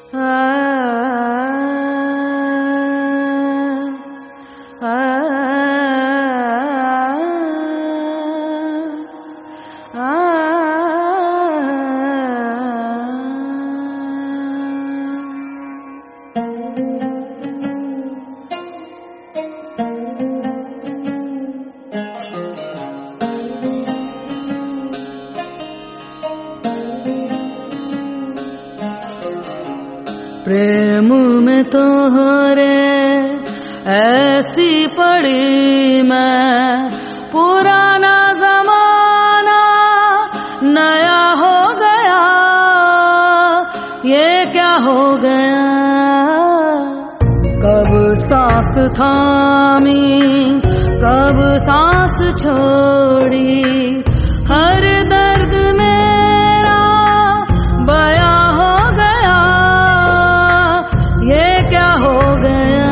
प्रेम में तोहरे ऐसी पड़ी मैं, पुराना जमाना नया हो गया, ये क्या हो गया। कब सांस थामी कब सांस छोड़ी, हर दर्द मेरा बया हो गया, ये क्या हो गया।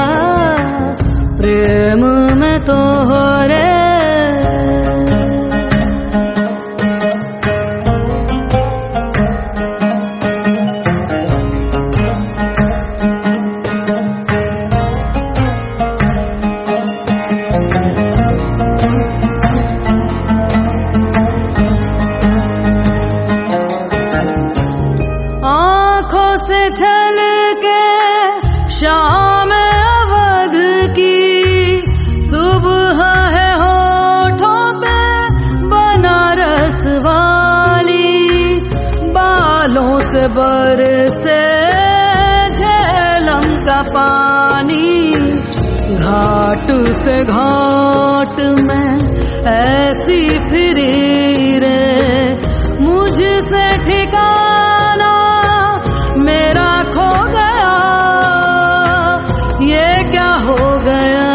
प्रेम में तोहरे आँखों से छलके शाम अवध की, सुबह है होठों पे बनारस वाली, बालों से बरसे झेलम का पानी, घाट से घाट में ऐसी फिरी रे, मुझसे ठिकाना मेरा खो गया, ये क्या हो गया।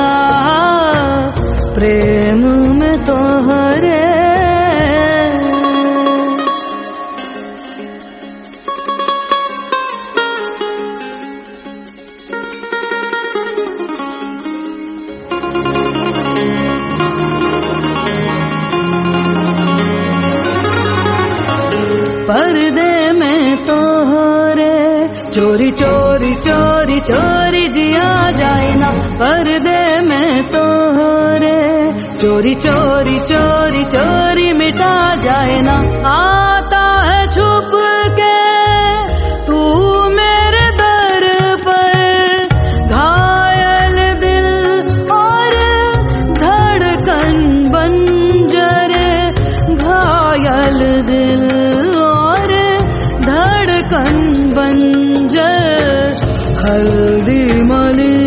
प्रेम में तोहरे पर्दे में तोहरे चोरी चोरी चोरी चोरी जिया जाए ना, पर्दे में तोहरे चोरी चोरी चोरी चोरी मिटा जाए ना। आता है छुप के तू मेरे दर पर, घायल दिल और धड़कन बंजरे, घायल दिल और धड़कन बंजर, हल्दी मली